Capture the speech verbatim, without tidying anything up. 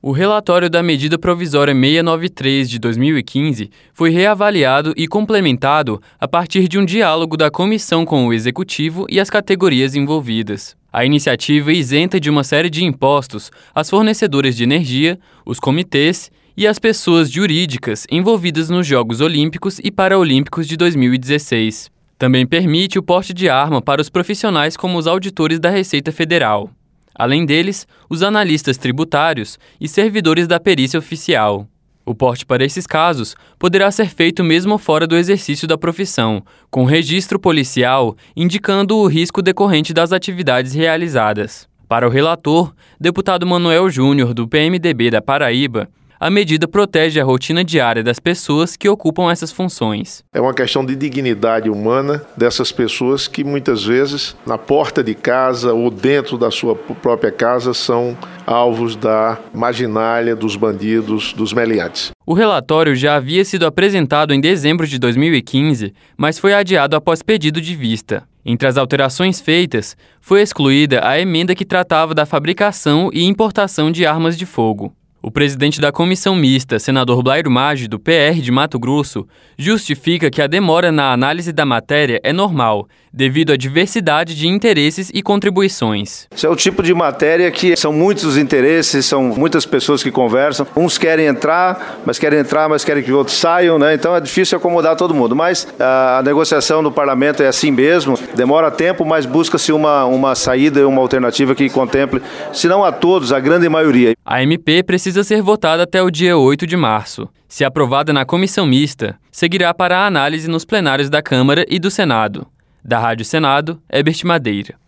O relatório da Medida Provisória seiscentos e noventa e três de dois mil e quinze foi reavaliado e complementado a partir de um diálogo da comissão com o Executivo e as categorias envolvidas. A iniciativa isenta de uma série de impostos as fornecedoras de energia, os comitês e as pessoas jurídicas envolvidas nos Jogos Olímpicos e Paraolímpicos de dois mil e dezesseis. Também permite o porte de arma para os profissionais como os auditores da Receita Federal. Além deles, os analistas tributários e servidores da perícia oficial. O porte para esses casos poderá ser feito mesmo fora do exercício da profissão, com registro policial indicando o risco decorrente das atividades realizadas. Para o relator, deputado Manuel Júnior, do P M D B da Paraíba, a medida protege a rotina diária das pessoas que ocupam essas funções. É uma questão de dignidade humana dessas pessoas que muitas vezes, na porta de casa ou dentro da sua própria casa, são alvos da marginalia, dos bandidos, dos meliantes. O relatório já havia sido apresentado em dezembro de dois mil e quinze, mas foi adiado após pedido de vista. Entre as alterações feitas, foi excluída a emenda que tratava da fabricação e importação de armas de fogo. O presidente da comissão mista, senador Blairo Maggi, do P R de Mato Grosso, justifica que a demora na análise da matéria é normal, devido à diversidade de interesses e contribuições. Esse é o tipo de matéria que são muitos os interesses, são muitas pessoas que conversam. Uns querem entrar, mas querem entrar, mas querem que outros saiam, né? Então é difícil acomodar todo mundo. Mas a negociação no parlamento é assim mesmo, demora tempo, mas busca-se uma, uma saída, uma alternativa que contemple, se não a todos, a grande maioria. A M P precisa ser votada até o dia oito de março. Se aprovada na comissão mista, seguirá para a análise nos plenários da Câmara e do Senado. Da Rádio Senado, Herbert Madeira.